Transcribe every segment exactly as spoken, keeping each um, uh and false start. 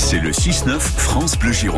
C'est le six neuf France Bleu Gironde.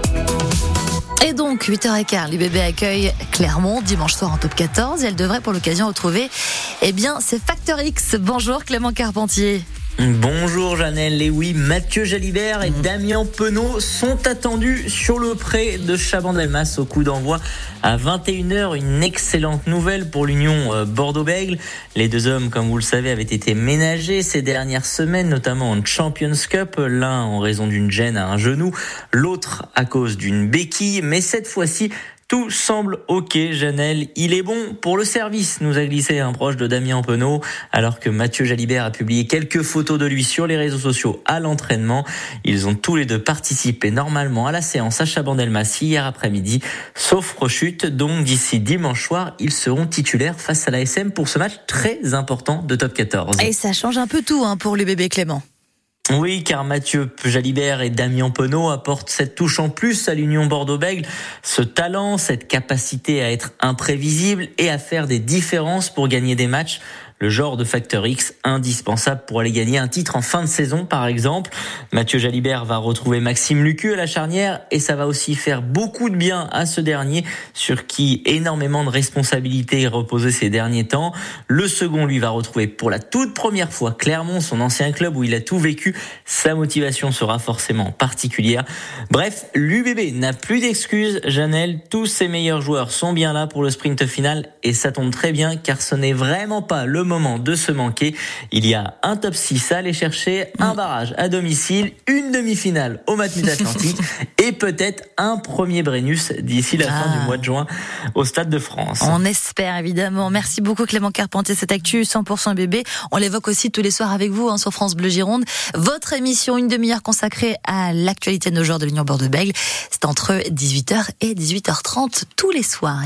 Et donc, huit heures quinze, l'U B B accueille Clermont dimanche soir en top quatorze et elle devrait pour l'occasion retrouver, eh bien, c'est Factor X. Bonjour Clément Carpentier. Bonjour Janelle, et oui, Mathieu Jalibert et Damien Penaud sont attendus sur le pré de Chabandelmas au coup d'envoi à vingt et une heures. Une excellente nouvelle pour l'Union Bordeaux-Bègles. Les deux hommes, comme vous le savez, avaient été ménagés ces dernières semaines, notamment en Champions Cup, l'un en raison d'une gêne à un genou, l'autre à cause d'une béquille, mais cette fois-ci, tout semble ok, Janelle. Il est bon pour le service, nous a glissé un proche de Damien Penaud, alors que Mathieu Jalibert a publié quelques photos de lui sur les réseaux sociaux à l'entraînement. Ils ont tous les deux participé normalement à la séance à Chabandelmas hier après-midi, sauf rechute. Donc d'ici dimanche soir, ils seront titulaires face à l'A S M pour ce match très important de top quatorze. Et ça change un peu tout hein, pour l'U B B Clément. Oui, car Mathieu Jalibert et Damien Penaud apportent cette touche en plus à l'Union Bordeaux-Bègles, ce talent, cette capacité à être imprévisible et à faire des différences pour gagner des matchs. Le genre de facteur X indispensable pour aller gagner un titre en fin de saison, par exemple. Mathieu Jalibert va retrouver Maxime Lucu à la charnière et ça va aussi faire beaucoup de bien à ce dernier, sur qui énormément de responsabilités reposaient ces derniers temps. Le second, lui, va retrouver pour la toute première fois Clermont, son ancien club où il a tout vécu. Sa motivation sera forcément particulière. Bref, l'U B B n'a plus d'excuses. Janelle, tous ses meilleurs joueurs sont bien là pour le sprint final et ça tombe très bien car ce n'est vraiment pas le moment de se manquer. Il y a un top six à aller chercher, un barrage à domicile, une demi-finale au Matmut Atlantique et peut-être un premier Brennus d'ici la ah. fin du mois de juin au Stade de France. On espère évidemment. Merci beaucoup Clément Carpentier. Cette actu cent pour cent B B, on l'évoque aussi tous les soirs avec vous hein, sur France Bleu Gironde. Votre émission, une demi-heure consacrée à l'actualité de nos joueurs de l'Union Bordeaux-Bègles. C'est entre dix-huit heures et dix-huit heures trente tous les soirs.